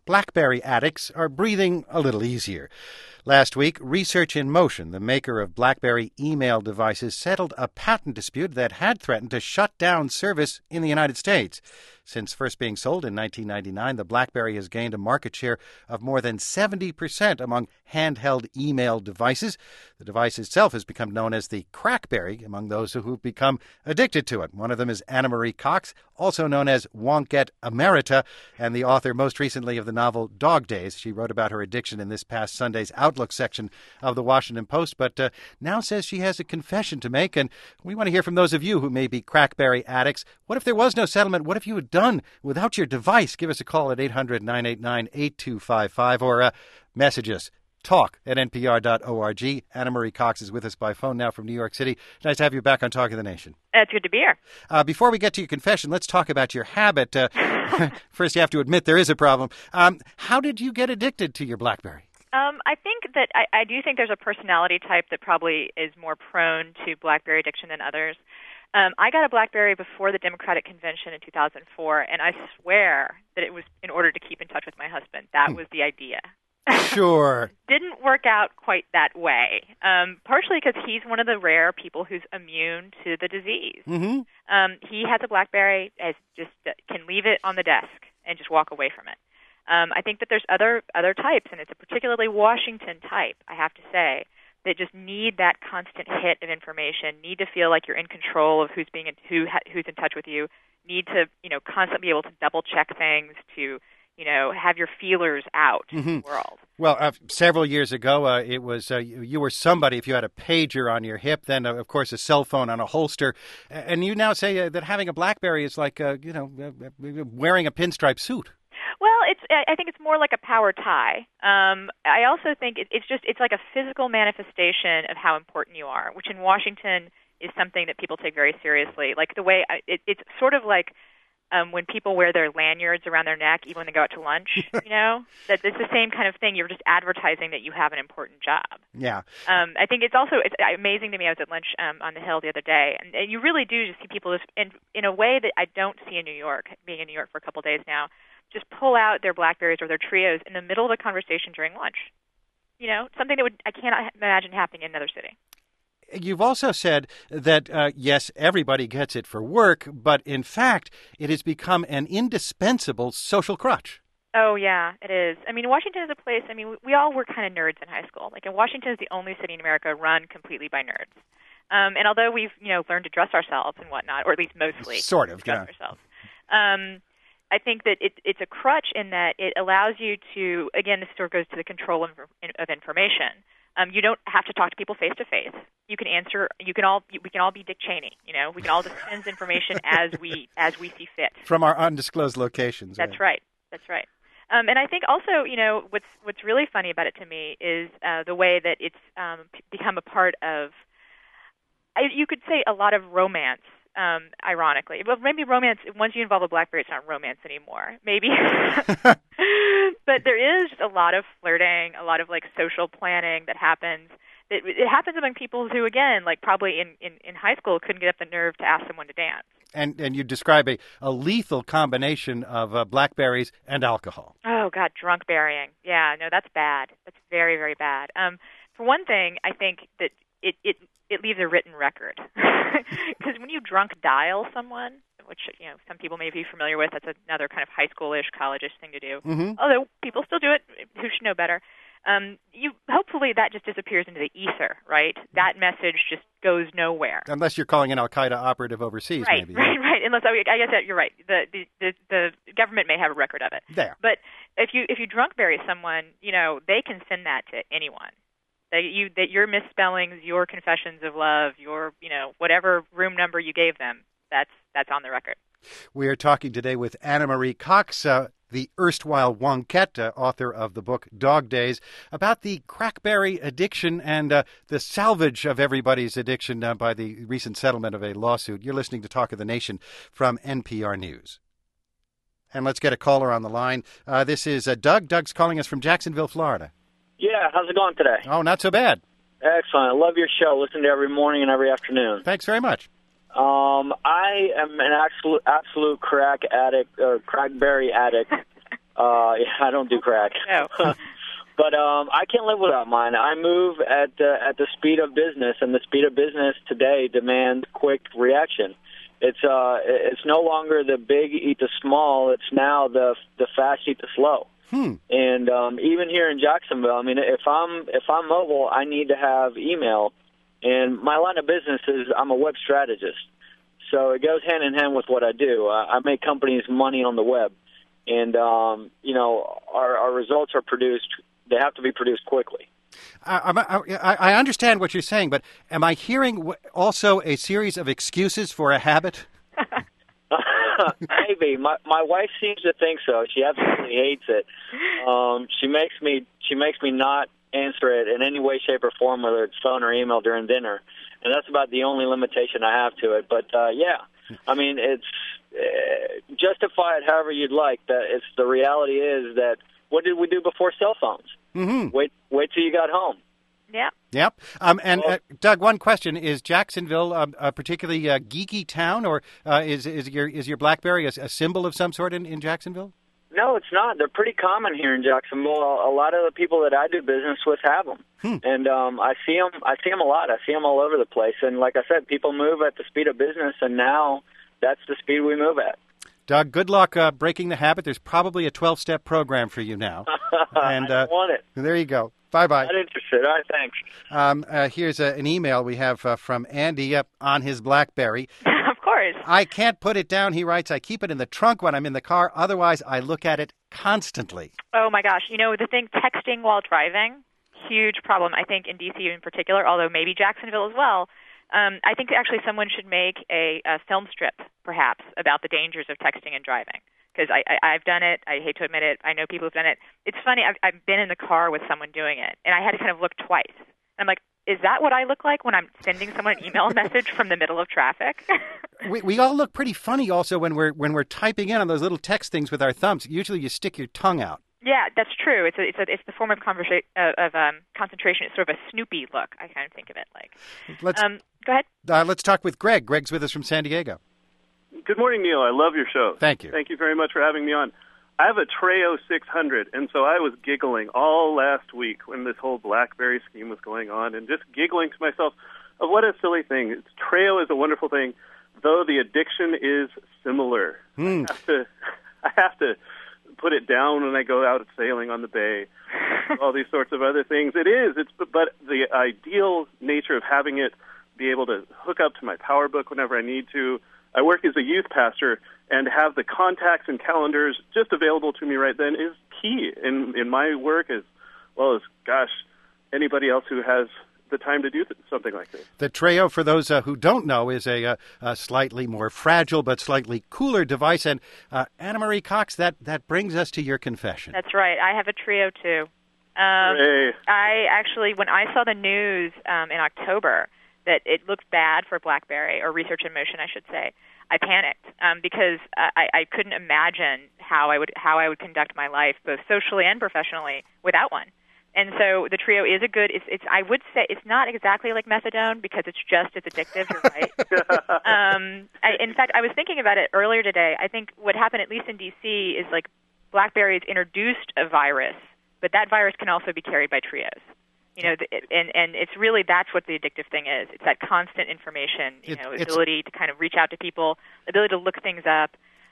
BlackBerry addicts are breathing a little easier. Last week, Research in Motion, the maker of BlackBerry email devices, settled a patent dispute that had threatened to shut down service in the United States. Since first being sold in 1999, the BlackBerry has gained a market share of more than 70% among handheld email devices. The device itself has become known as the Crackberry among those who've become addicted to it. One of them is Anna Marie Cox, also known as Wonkette Emerita, and the author most recently of the novel Dog Days. She wrote about her addiction in this past Sunday's Outlook section of the Washington Post, but now says she has a confession to make, and we want to hear from those of you who may be Crackberry addicts. What if there was no settlement? What if you had done without your device? Give us a call at 800-989-8255 or message us. Talk@npr.org. Anna Marie Cox is with us by phone now from New York City. Nice to have you back on Talk of the Nation. It's good to be here. Before we get to your confession, let's talk about your habit. First, you have to admit there is a problem. How did you get addicted to your BlackBerry? I think that I do think there's a personality type that probably is more prone to BlackBerry addiction than others. I got a BlackBerry before the Democratic Convention in 2004, and I swear that it was in order to keep in touch with my husband. That was the idea. Sure. Didn't work out quite that way, partially because he's one of the rare people who's immune to the disease. Mm-hmm. He has a BlackBerry, can leave it on the desk and just walk away from it. I think that there's other types, and it's a particularly Washington type, I have to say, that just need that constant hit of information, need to feel like you're in control of who's in touch with you, need to constantly be able to double check things, to have your feelers out in the world. Well, several years ago, it was you were somebody if you had a pager on your hip, then, of course, a cell phone on a holster. And you now say that having a BlackBerry is like, wearing a pinstripe suit. Well, I think it's more like a power tie. I also think it's like a physical manifestation of how important you are, which in Washington is something that people take very seriously. Like the way it's sort of like when people wear their lanyards around their neck, even when they go out to lunch, that it's the same kind of thing. You're just advertising that you have an important job. Yeah. I think it's amazing to me. I was at lunch on the Hill the other day, and you really do just see people in a way that I don't see in New York, being in New York for a couple of days now, just pull out their BlackBerries or their Trios in the middle of a conversation during lunch. Something that I cannot imagine happening in another city. You've also said that, yes, everybody gets it for work, but in fact, it has become an indispensable social crutch. Oh, yeah, it is. I mean, Washington is a place, we all were kind of nerds in high school. Like, Washington is the only city in America run completely by nerds. And although we've, learned to dress ourselves and whatnot, or at least mostly sort of dress ourselves, I think that it's a crutch in that it allows you to, again, this sort of goes to the control of information. You don't have to talk to people face to face. You can answer. We can all be Dick Cheney. We can all just send information as we see fit from our undisclosed locations. That's right. And I think also, what's really funny about it to me is the way that it's become a part of. You could say a lot of romance. Ironically, but maybe romance. Once you involve a BlackBerry, it's not romance anymore. Maybe, but there is a lot of flirting, a lot of social planning that happens. It happens among people who, again, probably in high school, couldn't get up the nerve to ask someone to dance. And you describe a lethal combination of BlackBerries and alcohol. Oh God, drunk berrying. Yeah, no, that's bad. That's very, very bad. For one thing, I think that it leaves a written record. Because when you drunk dial someone, which some people may be familiar with, that's another kind of high schoolish, college-ish thing to do. Mm-hmm. Although people still do it, who should know better. Hopefully that just disappears into the ether, right? That message just goes nowhere. Unless you're calling an Al-Qaeda operative overseas, right, maybe. Right. Unless I guess that you're right. The government may have a record of it. There. But if you drunk bury someone, they can send that to anyone. That your misspellings, your confessions of love, your whatever room number you gave them, that's on the record. We are talking today with Anna Marie Cox, the erstwhile Wonkette, author of the book Dog Days, about the Crackberry addiction and the salvage of everybody's addiction by the recent settlement of a lawsuit. You're listening to Talk of the Nation from NPR News. And let's get a caller on the line. This is Doug. Doug's calling us from Jacksonville, Florida. Yeah, how's it going today? Oh, not so bad. Excellent. I love your show. Listen to every morning and every afternoon. Thanks very much. I am an absolute crack addict or crackberry addict, I don't do crack. No. But I can't live without mine. I move at the speed of business, and the speed of business today demands quick reaction. It's no longer the big eat the small. It's now the fast eat the slow. And even here in Jacksonville, I mean, if I'm mobile, I need to have email. And my line of business is I'm a web strategist, so it goes hand in hand with what I do. I make companies money on the web, and our results are produced. They have to be produced quickly. I understand what you're saying, but am I hearing also a series of excuses for a habit? Maybe. My wife seems to think so. She absolutely hates it. She makes me not answer it in any way, shape, or form, whether it's phone or email during dinner, and that's about the only limitation I have to it. But yeah, I mean, it's justify it however you'd like. That it's the reality is that what did we do before cell phones? Mm-hmm. Wait till you got home. Yeah. Yep. Doug, one question: is Jacksonville a particularly geeky town, or is your BlackBerry a symbol of some sort in Jacksonville? No, it's not. They're pretty common here in Jacksonville. A lot of the people that I do business with have them, and I see them. I see them a lot. I see them all over the place. And like I said, people move at the speed of business, and now that's the speed we move at. Doug, good luck breaking the habit. There's probably a 12-step program for you now. And I don't want it. There you go. Bye-bye. Not interested. All right, thanks. Here's an email we have from Andy on his BlackBerry. Of course. I can't put it down, he writes. I keep it in the trunk when I'm in the car. Otherwise, I look at it constantly. Oh, my gosh. You know, the thing, texting while driving, huge problem, I think, in D.C. in particular, although maybe Jacksonville as well. I think actually someone should make a film strip, perhaps, about the dangers of texting and driving. Because I've done it. I hate to admit it. I know people who've done it. It's funny. I've been in the car with someone doing it, and I had to kind of look twice. I'm like, is that what I look like when I'm sending someone an email message from the middle of traffic? we all look pretty funny also when we're typing in on those little text things with our thumbs. Usually you stick your tongue out. Yeah, that's true. It's the form of concentration. It's sort of a Snoopy look. I kind of think of it like. Go ahead. Let's talk with Greg. Greg's with us from San Diego. Good morning, Neil. I love your show. Thank you. Thank you very much for having me on. I have a Treo 600, and so I was giggling all last week when this whole BlackBerry scheme was going on, and just giggling to myself of what a silly thing. Treo is a wonderful thing, though the addiction is similar. I have to put it down when I go out sailing on the bay, all these sorts of other things. But the ideal nature of having it be able to hook up to my PowerBook whenever I need to. I work as a youth pastor, and have the contacts and calendars just available to me right then is key in my work as well as, anybody else who has the time to do something like this. The Treo, for those who don't know, is a slightly more fragile but slightly cooler device. And Anna Marie Cox, that brings us to your confession. That's right. I have a Treo, too. I actually, when I saw the news in October that it looked bad for BlackBerry, or Research in Motion, I should say, I panicked because I couldn't imagine how I would conduct my life, both socially and professionally, without one. And so the Treo is a good. I would say it's not exactly like methadone because it's just as addictive. You're right. In fact, I was thinking about it earlier today. I think what happened, at least in D.C., is like BlackBerry has introduced a virus, but that virus can also be carried by Treos. You know, and it's really, that's what the addictive thing is. It's that constant information, ability to kind of reach out to people, ability to look things up.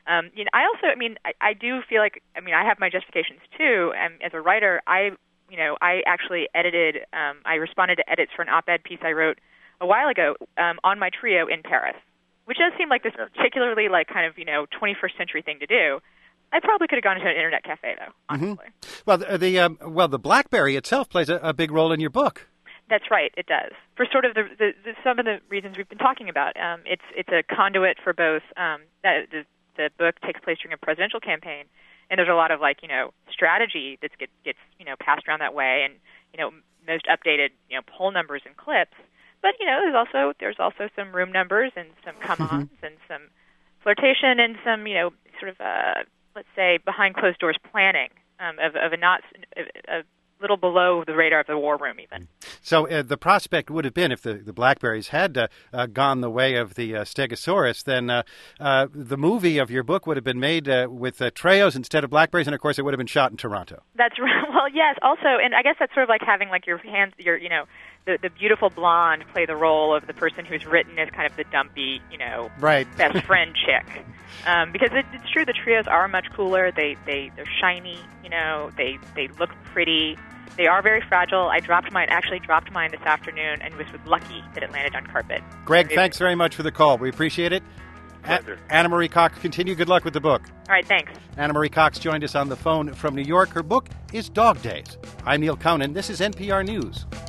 I do feel like, I have my justifications too. As a writer, I actually edited, I responded to edits for an op-ed piece I wrote a while ago on my Treo in Paris, which does seem like this particularly 21st century thing to do. I probably could have gone to an internet cafe, though, honestly. Mm-hmm. Well, the BlackBerry itself plays a big role in your book. That's right, it does. For sort of some of the reasons we've been talking about. It's a conduit for both. The book takes place during a presidential campaign, and there's a lot of strategy that gets passed around that way, and most updated poll numbers and clips. But there's also some room numbers and some come-ons and some flirtation and some sort of let's say behind closed doors planning of a little below the radar of the war room even. So the prospect would have been, if the blackberries had gone the way of the Stegosaurus, then the movie of your book would have been made with Treos instead of blackberries, and of course it would have been shot in Toronto. That's right. Well, yes. Also, and I guess that's sort of like having like your hands, the beautiful blonde play the role of the person who's written as kind of the dumpy, right, best friend chick. Because it's true, the Treos are much cooler. They're shiny. They look pretty. They are very fragile. I actually dropped mine this afternoon and was lucky that it landed on carpet. Greg, thanks very much for the call. We appreciate it. Pleasure. Anna Marie Cox, continue. Good luck with the book. All right, thanks. Anna Marie Cox joined us on the phone from New York. Her book is Dog Days. I'm Neil Conan. This is NPR News.